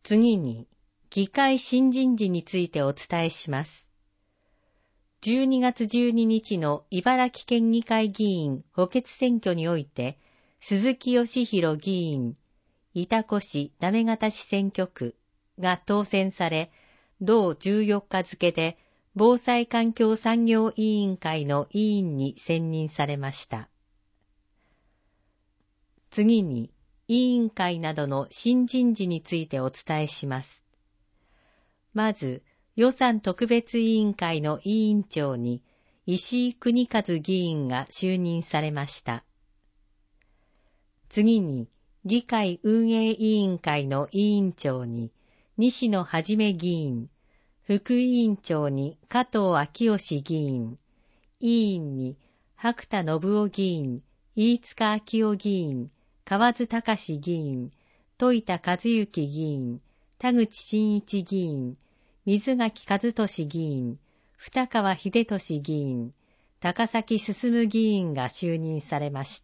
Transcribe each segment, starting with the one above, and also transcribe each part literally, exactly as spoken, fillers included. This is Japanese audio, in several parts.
次に、議会新人事についてお伝えします。じゅうにがつじゅうににちの茨城県議会議員補欠選挙において、鈴木義弘議員、潮来市行方市選挙区が当選され、同じゅうよっか付で防災環境産業委員会の委員に選任されました。次に、委員会などの新人事についてお伝えします。まず、予算特別委員会の委員長に石井邦和議員が就任されました。次に、議会運営委員会の委員長に西野はじめ議員、副委員長に加藤昭義議員、委員に白田信夫議員、飯塚昭夫議員、河津隆議員、戸田和幸議員、田口真一議員、水垣和俊議員、二川秀俊議員、高崎進議員が就任されました。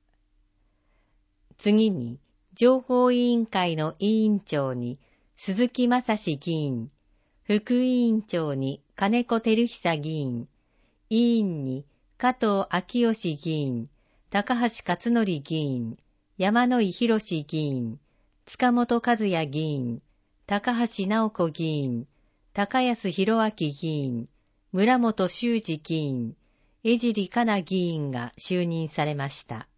次に、情報委員会の委員長に鈴木正志議員、副委員長に金子照久議員、委員に加藤昭義議員、高橋克典議員、山井博議員、塚本和也議員、高橋直子議員、高安弘明議員、村本修司議員、江尻かな議員が就任されました。